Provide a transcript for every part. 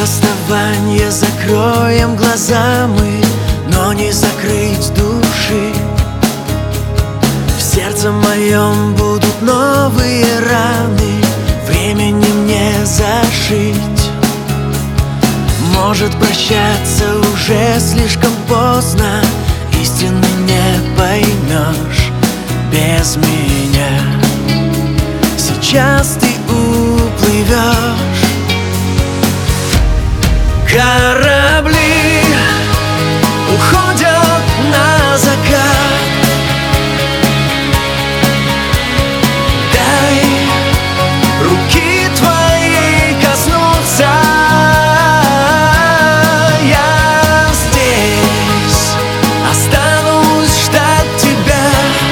расставания закроем глаза мы, но не закрыть души. В сердце моем будут новые раны, временем не зашить. Может, прощаться уже слишком поздно, истины не поймешь без меня. Сейчас ты уплывешь. Корабли уходят на закат. Дай руки твоей коснуться. Я здесь останусь ждать тебя.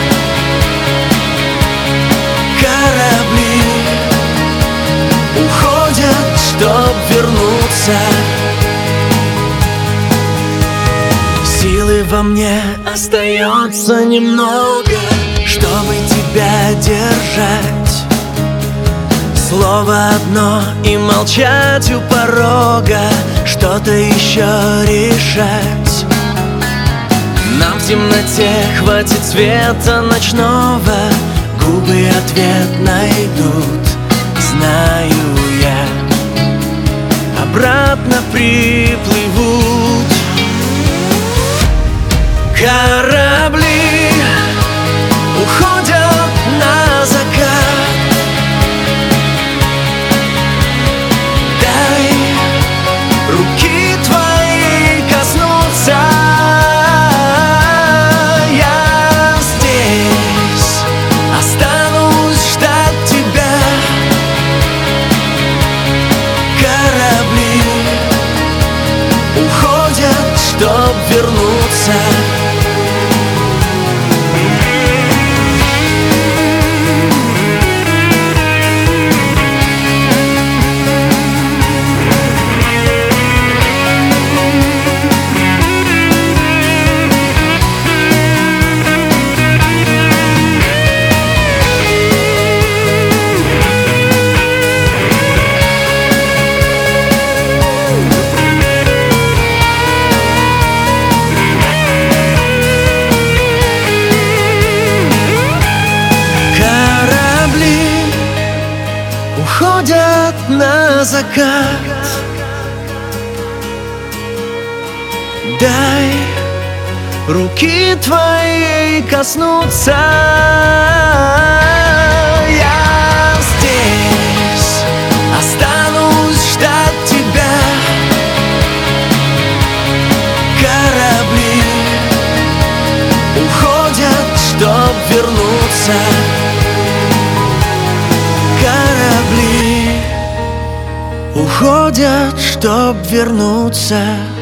Корабли уходят, чтоб вернуться. Силы во мне остается немного, чтобы тебя держать. Слово одно и молчать у порога, что-то еще решать. Нам в темноте хватит света ночного, губы ответ найдут, знаю я. Обратно приплывут. Корабли уходят на закат. Дай руки твоей коснуться. Я здесь останусь ждать тебя. Корабли уходят, чтоб вернуться. Уходят на закат. Дай руки твоей коснуться. Я здесь останусь ждать тебя. Корабли уходят, чтоб вернуться. Корабли уходят, чтоб вернуться.